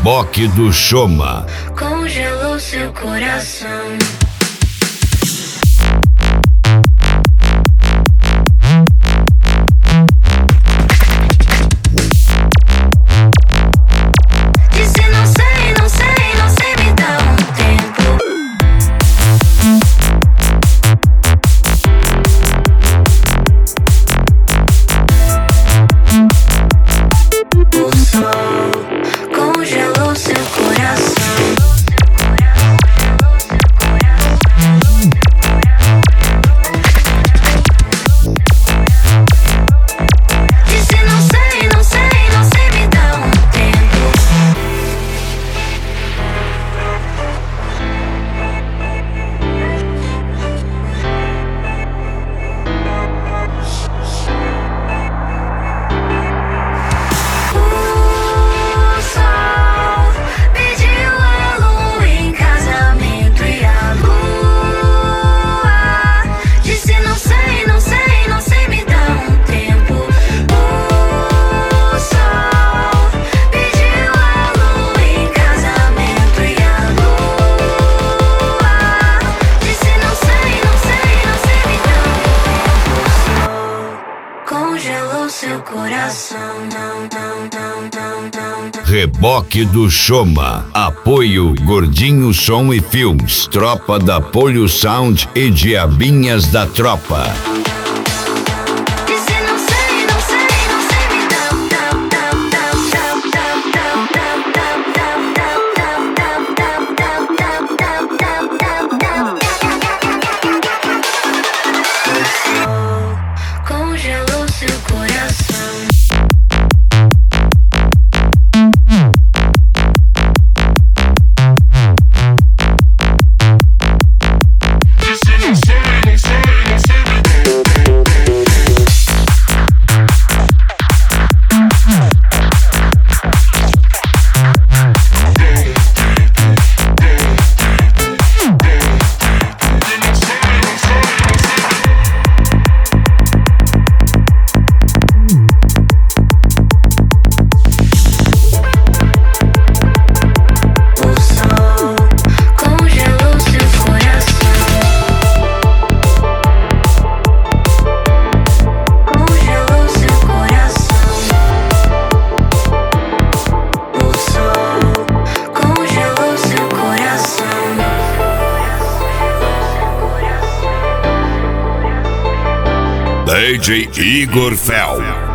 Reboque do Choma. Congelou seu coração. Disse não sei, não sei, não sei, me dá um tempo. O sol congelou seu coração. Disse não sei, não sei, não sei, me dá um tempo. O sol pediu a lua em casamento e a lua disse não sei, não sei, não sei, me dá um tempo. O sol pediu a lua em casamento e a lua disse não sei, não sei, não sei, me dá um tempo. O sol congelou seu coração. Reboque do Choma. Apoio Gordinho Som e Filmes, Tropa da Polio Sound e Diabinhas da Tropa. Disse não sei, não sei, não sei, me dá um congelou seu coração. O sol congelou seu coração. Congelou seu coração. O sol congelou seu coração. DJ Igor Fel.